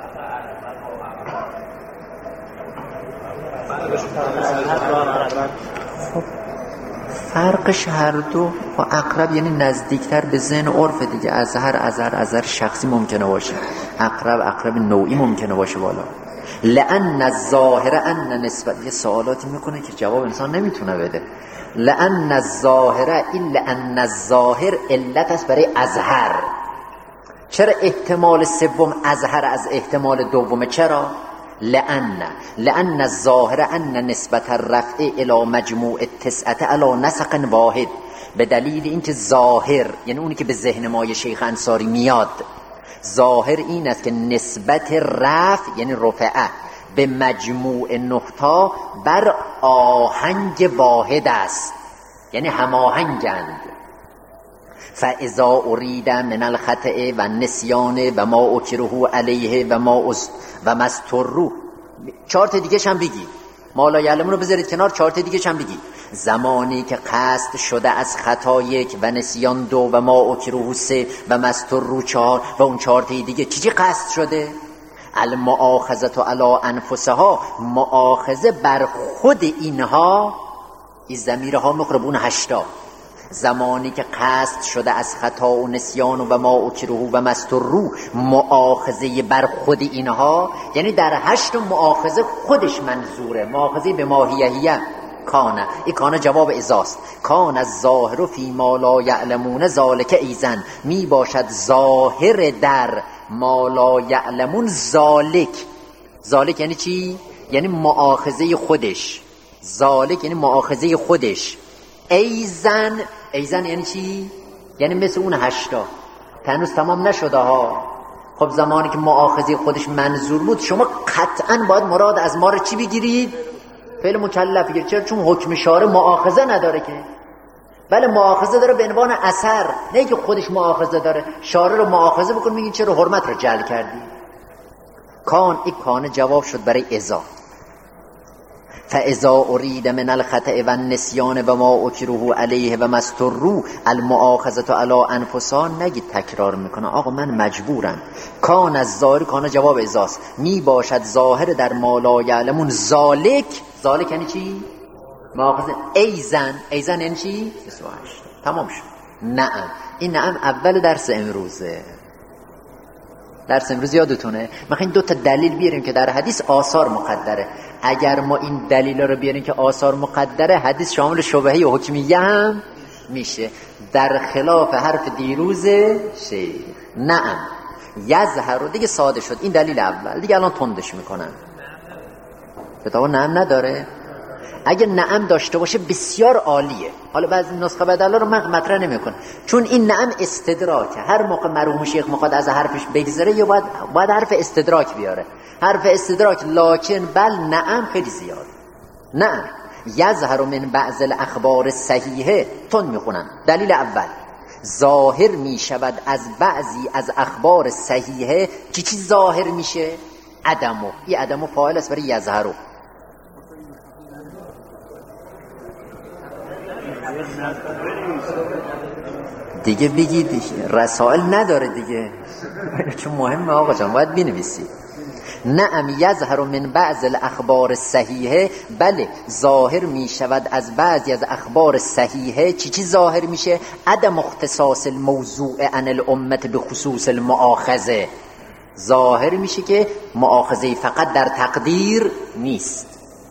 خب فرقش هر دو و اقرب یعنی نزدیکتر به ذهن عرف دیگه. ازهر شخصی ممکنه باشه، اقرب نوعی ممکنه باشه بالا. لأن الظاهر ان نسبت، یه سوالاتی میکنه که جواب انسان نمیتونه بده. لأن الظاهر الا ان الظاهر علت است برای ازهر. چرا احتمال سوم ازهر از احتمال دومه؟ چرا؟ لأن الظاهر ان نسبت الرفع الى مجموع التسعه على نسق واحد، به دلیل اینکه ظاهر یعنی اونی که به ذهن ما شیخ انصاری میاد، ظاهر این است که نسبت رفع یعنی رفعه به مجموع نقطه بر آهنگ واحد است، یعنی هماهنگند. فاذا اريد من الخطأ و النسیان و ما اکره علیه و ما مستروا. 4 تا دیگه هم بگی، ما لا یعلمون رو بذارید کنار، 4 تا دیگه هم بگی. زمانی که قصد شده از خطا 1 و نسیان 2 و ما اکره 3 و مستروا 4 و اون 4 تا دیگه چی قصد شده؟ المؤاخذه علی انفسها، مؤاخذه بر خود اینها. این ضمیرها مقربون 8. زمانی که قصد شده از خطا و نسیان و ما اکره و مستروا، مؤاخذه بر خود اینها، یعنی در 8 مؤاخذه خودش منظوره. مؤاخذه به ماهیه کانه، این کانه جواب ازاست. کان الظاهر فی ما لا یعلمون ذالک ایزن، می باشد ظاهر در ما لا یعلمون ذالک یعنی چی؟ یعنی مؤاخذه خودش. ذالک یعنی مؤاخذه خودش. ایزن یعنی چی؟ یعنی مثل اون 8 هنوز تمام نشده ها. خب زمانی که مؤاخذه خودش منظور بود، شما قطعا باید مراد از ما رو چی بگیرید؟ فعل مکلف بگیرید. چرا؟ چون حکم شارع مؤاخذه نداره که. بله مؤاخذه داره به عنوان اثر، نه که خودش مؤاخذه داره. شارع رو مؤاخذه بکن، میگین چرا حرمت رو جعل کردی؟ کان جواب شد برای ازا. فاذا اريد من الخطأ و النسیان و ما اکره علیه و مستروا المؤاخذه علی انفسها. نگید تکرار میکنه آقا من مجبورم. کان الظاهر، کان جواب ازاست، می باشد ظاهر در ما لا یعلمون ذالک یعنی چی؟ مؤاخذه. ایزن یعنی چی؟ 28. تمام شد. نعم. این نعم اول درس امروزه. درس امروز یادتونه میخوایم 2 تا دلیل بیاریم که در حدیث آثار مقدره. اگر ما این دلیل رو بیاریم که آثار مقدره، حدیث شامل شبهه و حکمیه هم میشه، در خلاف حرف دیروز شیخ. نعم یظهر رو دیگه ساده شد. این دلیل اول دیگه الان تندش میکنن. کتاب نعم نداره. اگه نعم داشته باشه بسیار عالیه. حالا بعضی نسخه بدلا رو من مطرح نمیکنم، چون این نعم استدراکه. هر موقع مرحوم شیخ میخواد از حرفش بگذره یا باید حرف استدراک بیاره. حرف استدراک لکن بل نعم خیلی زیاد. نعم یظهر من بعض الاخبار الصحیحه. تون میخونم. دلیل اول، ظاهر میشود از بعضی از اخبار صحیحه. چی ظاهر میشه؟ عدمو. این عدمو فاعل است برای یظهرو. دیگه بگید رسائل نداره دیگه، چون مهمه آقا جان باید بنویسی. نعم یظهر من بعض الاخبار صحیحه. بله ظاهر می شود از بعضی از اخبار صحیحه. چی ظاهر میشه؟ عدم اختصاص الموضوع عن الامه به خصوص المؤاخذه. ظاهر میشه که مؤاخذه فقط در تقدیر نیست،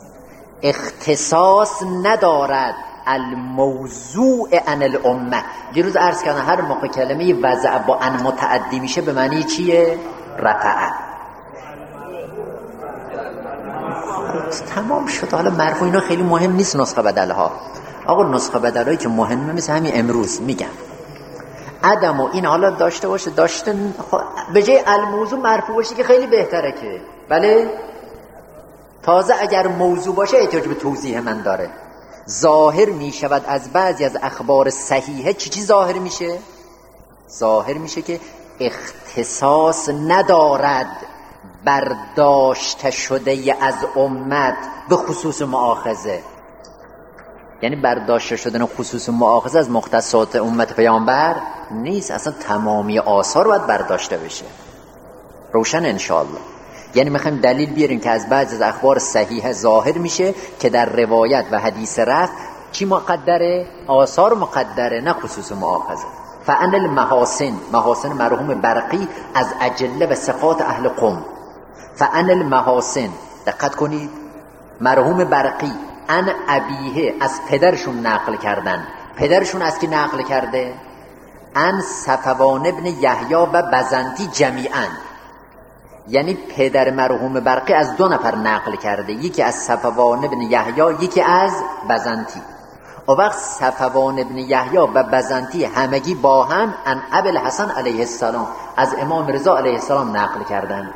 اختصاص ندارد الموضوع عن الامه. دیروز عرض کردم هر موقع کلمه وضع با ان متعدی میشه به معنی چیه؟ رفعه. تمام شد. حالا مرفوع اینا خیلی مهم نیست، نسخه بدلها. آقا نسخه بدلهایی که مهمه مثل همین امروز میگم عدم و این حالا داشته باشه، داشته به جای الموضوع مرفوع باشه که خیلی بهتره که بله. تازه اگر موضوع باشه احتیاج به توضیح من داره. ظاهر می شود از بعضی از اخبار صحیحه چی ظاهر میشه؟ ظاهر میشه که اختصاص ندارد برداشته شده از امت به خصوص مؤاخذه. یعنی برداشته شدن خصوص مؤاخذه از مختصات امت پیامبر نیست، اصلا تمامی آثار باید برداشته بشه. روشن انشاءالله. یعنی میخوایم دلیل بیاریم که از بعضی از اخبار صحیحه ظاهر میشه که در روایت و حدیث رفع چی مقدره؟ آثار مقدره، نه خصوص مؤاخذه. فان المحاسن، محاسن مرحوم برقی از اجله و ثقات اهل قم. فان المحاسن، دقت کنید، مرحوم برقی ان ابیه از پدرشون نقل کردن. پدرشون از کی نقل کرده؟ ان صفوان ابن یحیی و بزنتی جمیعا. یعنی پدر مرحوم برقی از دو نفر نقل کرده، یکی از صفوان ابن یحیی، یکی از بزنتی. و وقت صفوان ابن یحیی و بزنتی همگی با هم ان ابی الحسن علیه السلام از امام رضا علیه السلام نقل کردن.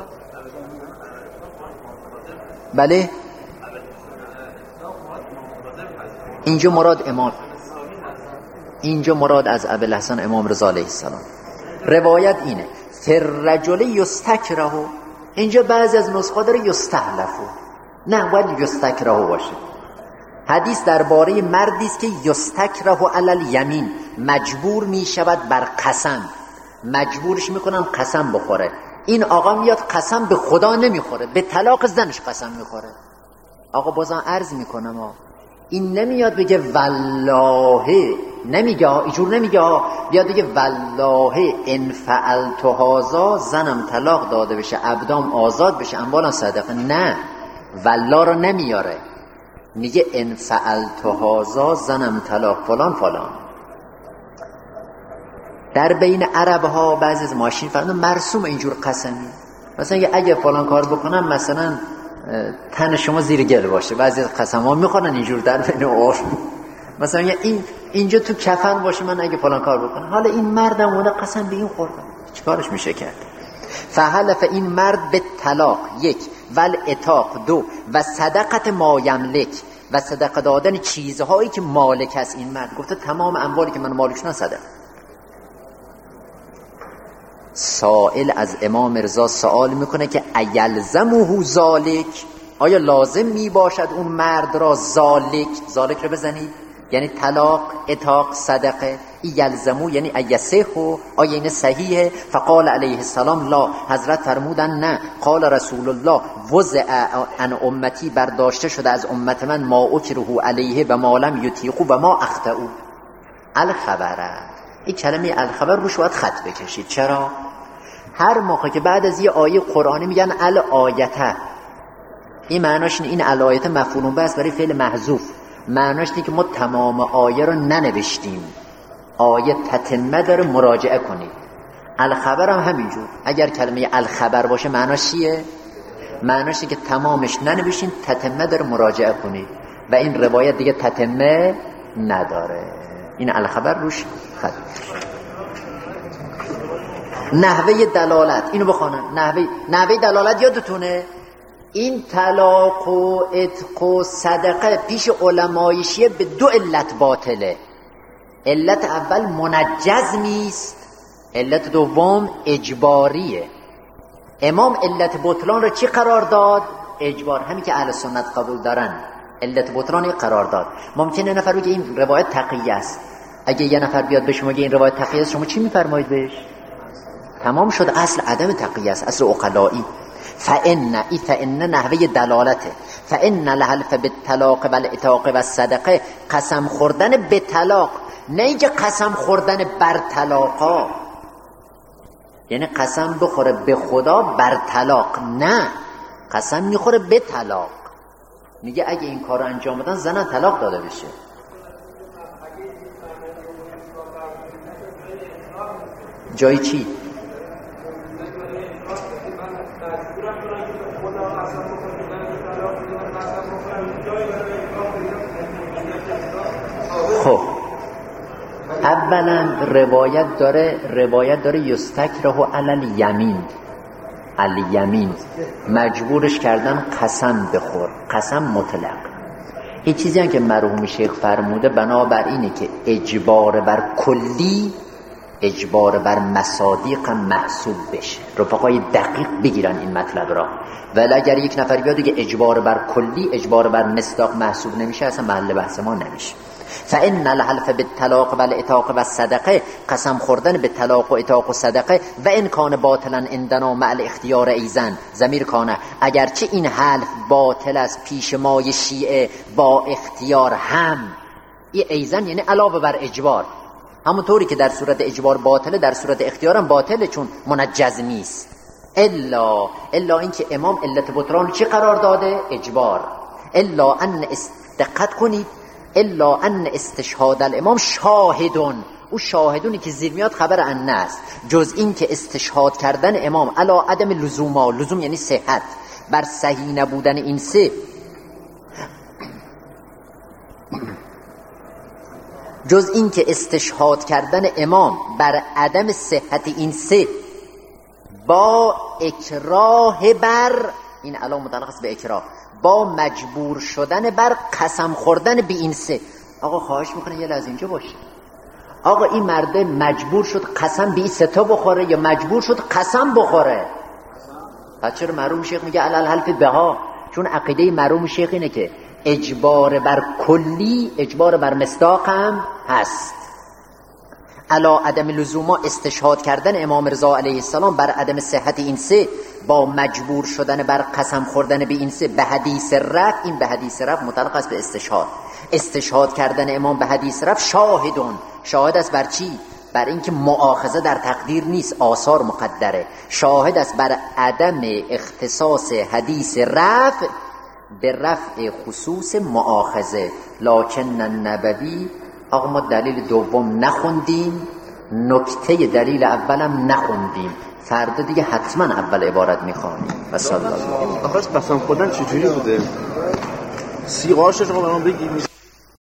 بله اینجا مراد از ابی الحسن امام رضا علیه السلام. روایت اینه فرجل یستکره، اینجا بعضی از نسخه داره یستحلفو، نه ولی یستکره باشه. حدیث درباره مردی است که یستکره علی الیمین، مجبور می شود بر قسم، مجبورش میکنن قسم بخوره. این آقا میاد قسم به خدا نمیخوره، به طلاق زنش قسم میخوره. آقا بازم عرض میکنم این نمیاد بگه والله، نمیگه اینجور نمیگه، بیاد بگه والله ان فعلت هذا، زنم طلاق داده بشه، عبدام آزاد بشه، اموالم صدقه. نه، والله رو نمیاره، میگه ان فعلت هذا، زنم طلاق فلان فلان. در بین عرب ها بعضی از ماشین فرمودن مرسوم اینجور قسمی، مثلا اگه فلان کار بکنم مثلا تن شما زیر گل باشه. بعضی از قسم ها میخوانن اینجور در بین عرف، مثلا اینجا تو کفن باشه من اگه فلان کار بکنم. حالا این مردم اون قسم به این خورده، چیکارش میشه کرد؟ فحلف این مرد به طلاق یک، ول اتاق دو، و صدقت ما یملک، و صدقه دادن چیزهایی که مالک است. این مرد گفته تمام اموالی که من مالکشون صدقه. سائل از امام رضا سوال میکنه که ایلزمه ذالک، آیا لازم میباشد اون مرد را ذالک رو بزنید، یعنی طلاق، اتاق، صدقه. یلزمو یعنی ایسهو، آیا این صحیحه؟ فقال علیه السلام لا، حضرت فرمودن نه. قال رسول الله وضع عن امتی، برداشته شده از امت من ما اکره علیه و ما لم یطیقوا و ما اخطئوا. الخبره، این کلمه الخبر روش باید خط بکشید. چرا؟ هر موقع که بعد از یه آیه قرآنی میگن الآیته، این معناش این الآیته مفعول به است برای فعل محذوف، معناش اینه که ما تمام آیه رو ننوشتیم، آیه تتمه داره، مراجعه کنید. الخبر هم همینجور، اگر کلمه الخبر باشه معناش چیه؟ معناش اینه که تمامش ننوشتیم، تتمه داره، مراجعه کنید. و این روایت دیگه تتمه نداره، این الخبر روش خط. نحوه دلالت، اینو بخونن. نحوه دلالت یادتونه؟ این طلاق و عتق و صدقه پیش علمای شیعه به دو علت باطله. علت اول منجز نیست، علت دوم اجباریه. امام علت بطلان رو چی قرار داد؟ اجبار. همین که اهل سنت قبول دارن علت بطلان قرار داد. ممکنه نفر بگه این روایت تقیه است. اگه یه نفر بیاد به شما بگه این روایت تقیه است، شما چی میفرمایید بهش؟ تمام شد، اصل عدم تقیه است، اصل عقلایی. فإن نحوه دلالته، فإن الحلف بالطلاق والعتاق والصدقه، قسم خوردن به طلاق، نه اینکه قسم خوردن بر طلاقا، یعنی قسم بخوره به خدا بر طلاق، نه، قسم میخوره به طلاق. میگه اگه این کار رو انجام بدن زنم طلاق داده بشه. جای چی؟ خب اولا روایت داره یستکره علی الیمین، مجبورش کردن قسم بخور، قسم مطلق. این چیزی هم که مرحوم شیخ فرموده بنابراینه که اجبار بر کلی اجبار بر مصادیق محسوب بشه. رفقای دقیق بگیرن این مطلب را. ولی اگر یک نفر بیاد دیگه اجبار بر کلی اجبار بر مصداق محسوب نمیشه، اصلا محل بحث ما نمیشه. فإن الحلف بالطلاق والعتاق والصدقه، قسم خوردن به طلاق و عتاق و صدقه، و ان کان باطلا عندنا مع الاختیار ایزن، ضمیر کانه، اگرچه این حلف باطل است پیش مای شیعه با اختیار هم، این ایزن یعنی علاوه بر اجبار، همونطوری که در صورت اجبار باطله در صورت اختیار هم باطله چون منجز نیست. الا اینکه امام علت بطلان چی قرار داده؟ اجبار. الا ان دقت کنید، الا ان استشهاد الامام شاهدون، او شاهدونی که زیر میاد خبر ان است، جز این که استشهاد کردن امام علا عدم لزوم یعنی صحت، بر صحیح نبودن این سه، جز این که استشهاد کردن امام بر عدم صحت این سه با اکراه بر، این علا متعلق است به اکراه، با مجبور شدن بر قسم خوردن به این سه. آقا خواهش میکنه یه لحظه اینجا باشه. آقا این مرده مجبور شد قسم به این سه تا بخوره یا مجبور شد قسم بخوره؟ پس چرا مرحوم شیخ میگه علل حلف بها؟ چون عقیده مرحوم شیخ اینه که اجبار بر کلی اجبار بر مصداق هم هست. علا عدم لزوما استشهاد کردن امام رضا علیه السلام بر عدم صحت این سه با مجبور شدن بر قسم خوردن به این سه به حدیث رفع، این به حدیث رفع متعلق است به استشهاد. استشهاد کردن امام به حدیث رفع شاهدون، شاهد است بر چی؟ بر اینکه مؤاخذه در تقدیر نیست، آثار مقدره. شاهد است بر عدم اختصاص حدیث رفع به رفع خصوص مؤاخذه. لکن النبوی، آقا ما دلیل دوم نخوندیم، نکته دلیل اولم نخوندیم، فردا دیگه حتما اول عبارت میخوانیم. و صلی الله. آخرش قسم خوردن چجوری بوده؟ سیغارشش رو به ما بگیم.